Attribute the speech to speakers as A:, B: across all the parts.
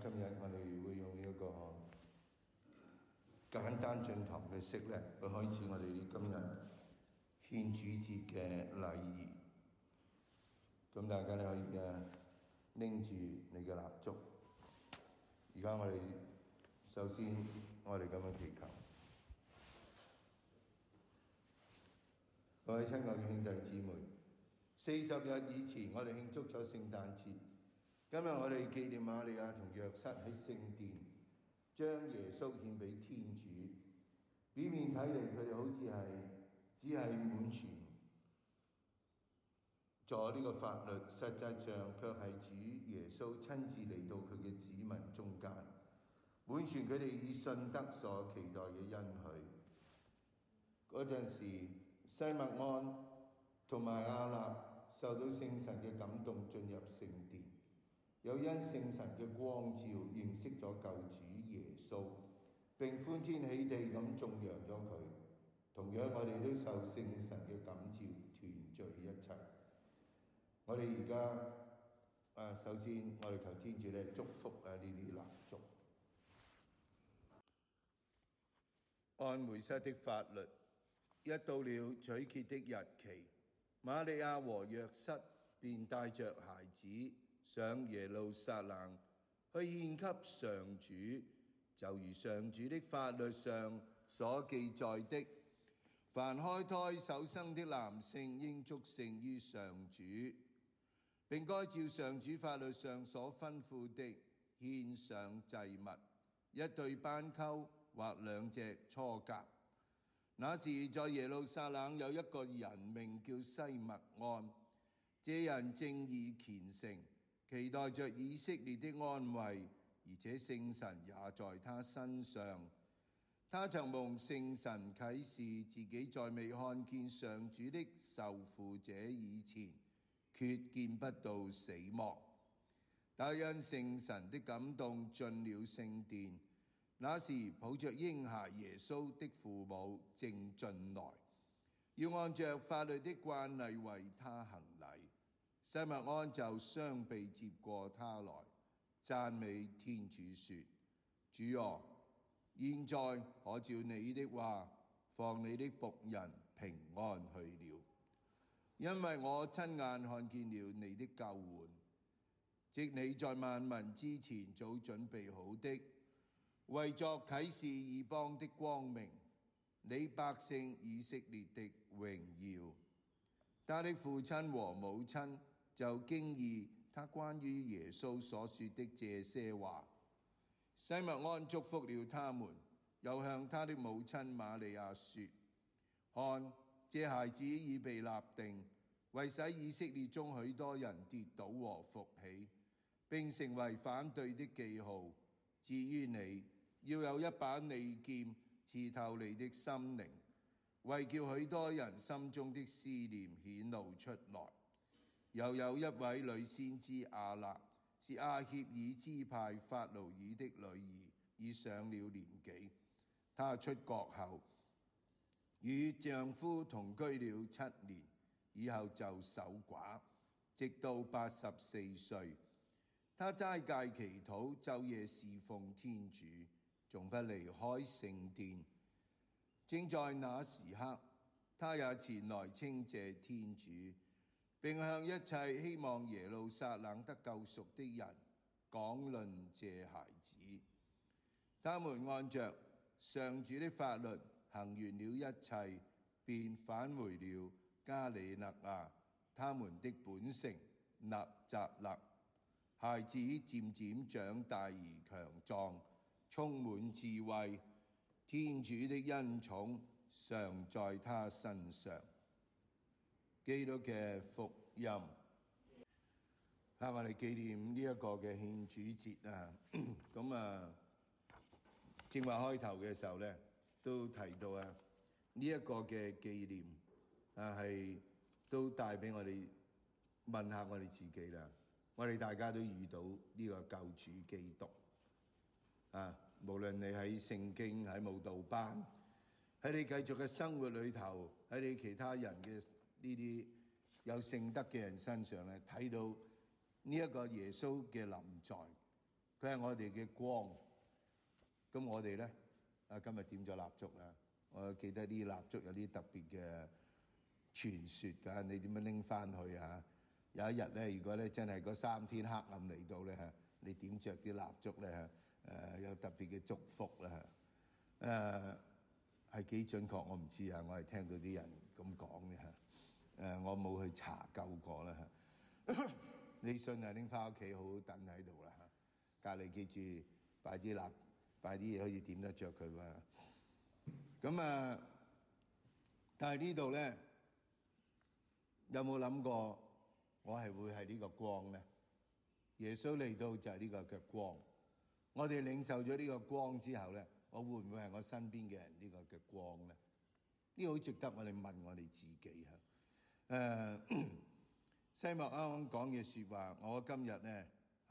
A: 今日我哋會用呢一個簡單進堂嘅式咧，去開始我哋今日獻主節嘅禮儀。咁大家咧可以拎住你嘅蠟燭。而家我哋首先我哋咁樣祈求，各位親愛嘅兄弟姊妹，40日以前我哋慶祝咗聖誕節。今日我哋紀念瑪利亞同若瑟喺聖殿將耶穌獻俾天主。表面睇嚟佢哋好似只係滿全咗呢個法律，實際上卻係主耶穌親自嚟到佢嘅子民中間，滿全佢哋以信德所期待嘅恩許。嗰陣時，西默盎同埋亞納受到聖神嘅感動，進入聖殿，又因聖神嘅光照認識咗救主耶穌，並歡天喜地咁頌揚咗佢。同樣我哋都受聖神嘅感召，團聚一齊。我哋而家首先我哋求天主祝福呢啲蠟燭。按梅瑟的法律，一到了取潔的日期，瑪利亞和若瑟便帶着孩子上耶路撒冷去獻給上主，就如上主的法律上所記載的，凡開胎首生的男性應祝聖於上主，並該照上主法律上所吩咐的獻上祭物，一對斑鳩或2隻雛鴿。那時在耶路撒冷有一個人名叫西默盎，這人正義虔誠，期待着以色列的安慰，而且聖神也在他身上。他曾蒙聖神啟示自己在未看見上主的受傅者以前，決見不到死亡。他因聖神的感動進了聖殿，那時抱着嬰孩耶穌的父母正進來，要按着法律的慣例為他行禮。西默盎就雙臂接過他來，讚美天主說：主啊，現在可照你的話，放你的僕人平安去了，因為我親眼看見了你的救援，即你在萬民之前早準備好的，為作啟示異邦的光明，你百姓以色列的榮耀。他的父親和母親就驚異他關於耶穌所說的這些話。西默盎祝福了他們，又向他的母親瑪利亞說：看，這孩子已被立定，為使以色列中許多人跌倒和復起，並成為反對的記號。至於你，要有一把利劍刺透你的心靈，為叫許多人心中的思念顯露出來。又有一位女先知亞納，是亞協爾支派法奴耳的女兒，已上了年紀。她出國後，與丈夫同居了7年，以後就守寡，直到84歲。她齋戒祈禱，晝夜侍奉天主，總不離開聖殿。正在那時刻，她也前來稱謝天主，並向一切希望耶路撒冷得救贖的人講論這孩子。他們按着上主的法律行完了一切，便返回了加里肋亞，他們的本城納匝肋。孩子漸漸長大而強壯，充滿智慧，天主的恩寵常在他身上。基督嘅福音。我哋紀念呢一個嘅獻主節啊，正話開頭嘅時候咧，都提到呢一個嘅紀念係都帶俾我哋問下我哋自己啦。我哋大家都遇到呢個救主基督無論你喺聖經、喺舞蹈班、喺你繼續嘅生活裏頭，喺你其他人嘅呢啲有聖德嘅人身上咧，睇到呢一個耶穌嘅臨在， 佢係我哋嘅光。咁我哋咧今日點咗蠟燭啦，我記得啲蠟燭有啲特別嘅傳說㗎，你點樣拎翻去啊？有一日咧，如果咧真係嗰3天黑暗嚟到咧你點着啲蠟燭咧有特別嘅祝福啦係幾準確我唔知啊，我係聽到啲人咁講嘅我冇去查究過啦你信啊，拎翻屋企好好等喺度啦隔離記住擺啲嘢可以點得着佢嘛。咁但係呢度咧有冇諗過我係會係呢個光咧？耶穌嚟到就係呢個嘅光，我哋領受咗呢個光之後咧，我會唔會係我身邊嘅人呢個嘅光咧？呢個好值得我哋問我哋自己西莫啱啱講嘅説話，我今日咧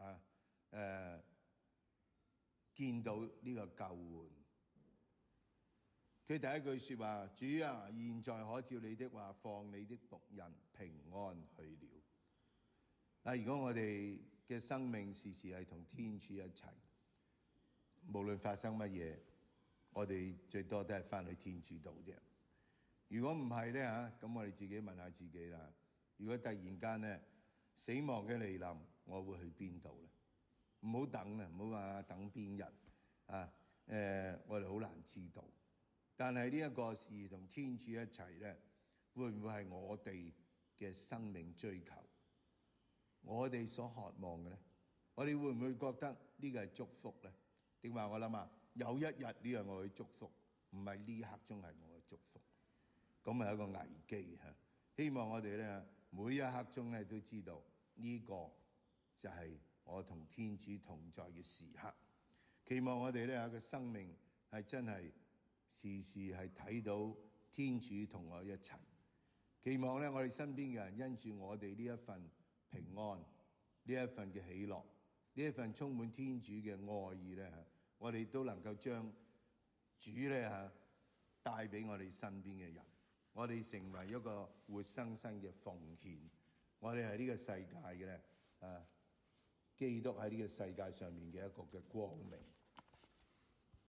A: 見到呢個救援。佢第一句説話：主啊，現在可照你的話放你的僕人平安去了。如果我哋嘅生命時時係同天主一齊，無論發生乜嘢，我哋最多都係翻去天主度啫。如果唔係咧咁我哋自己問下自己啦。如果突然間咧死亡嘅嚟臨，我會去邊度咧？唔好等啊，唔好話等邊日我哋好難知道。但係呢一個事同天主一齊咧，會唔會係我哋嘅生命追求？我哋所渴望嘅咧，我哋會唔會覺得呢個係祝福咧？定話我諗有一日呢樣我會祝福，唔係呢刻中係我嘅祝福，咁係一個危機希望我哋咧每一刻中咧都知道呢個就係我同天主同在嘅時刻。期望我哋咧嘅生命係真係時時係睇到天主同我一齊。期望咧我哋身邊嘅人因住我哋呢一份平安，呢一份嘅喜樂，呢一份充滿天主嘅愛意咧我哋都能夠將主咧帶俾我哋身邊嘅人。我哋成為一個活生生嘅奉獻。我哋係呢個世界嘅基督喺呢個世界上面嘅一個嘅光明。